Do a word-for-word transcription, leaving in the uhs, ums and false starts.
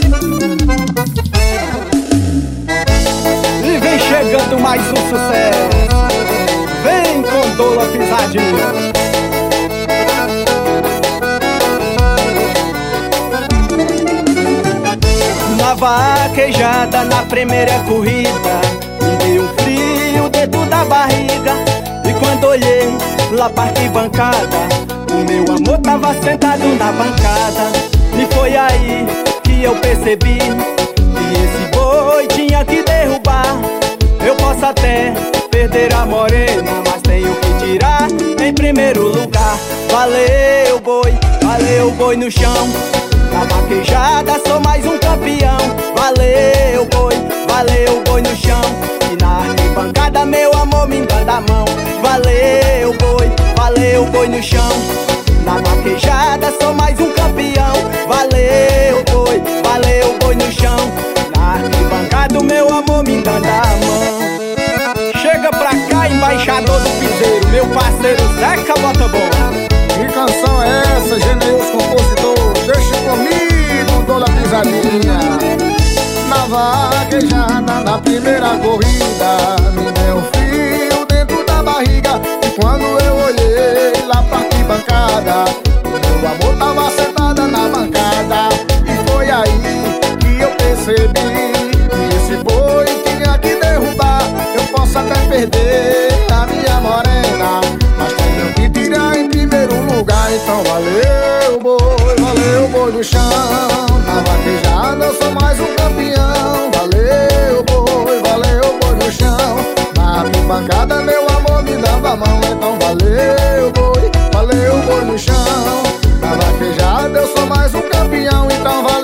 E vem chegando mais um sucesso. Vem com Dola Pisadinha. Na vaquejada, na primeira corrida, me deu um frio dentro da barriga. E quando olhei lá pra arquibancada, o meu amor tava sentado na bancada. E foi aí que eu percebi que esse boi tinha que derrubar. Eu posso até perder a morena, mas tenho que tirar em primeiro lugar. Valeu boi, valeu boi no chão. Na vaquejada sou mais um campeão. Valeu boi, valeu boi no chão. E na arquibancada meu amor me dando a mão. Valeu boi, valeu boi no chão. Na vaquejada sou mais um campeão. Valeu boi, valeu boi no chão. Na arquibancada meu amor me dando a mão. Chega pra cá, embaixador do piseiro, meu parceiro Zeca Bota-Bom. Que canção é essa, generoso compositor? Deixa comigo, Dola Pisadinha. Na vaquejada, na primeira corrida, me deu frio dentro da barriga. E quando eu olhei lá pra arquibancada, meu amor tava sentada na bancada. E foi aí que eu percebi que esse boi tinha que derrubar. Eu posso até perder a minha morena, mas tenho que tirar em primeiro lugar. Então valeu boi, valeu boi no chão. Na vaquejada eu sou mais um campeão. Valeu boi, valeu boi no chão. Na arquibancada meu amor me dava a mão. Então valeu boi, valeu boi no chão. Na vaquejada eu sou mais um campeão. Então valeu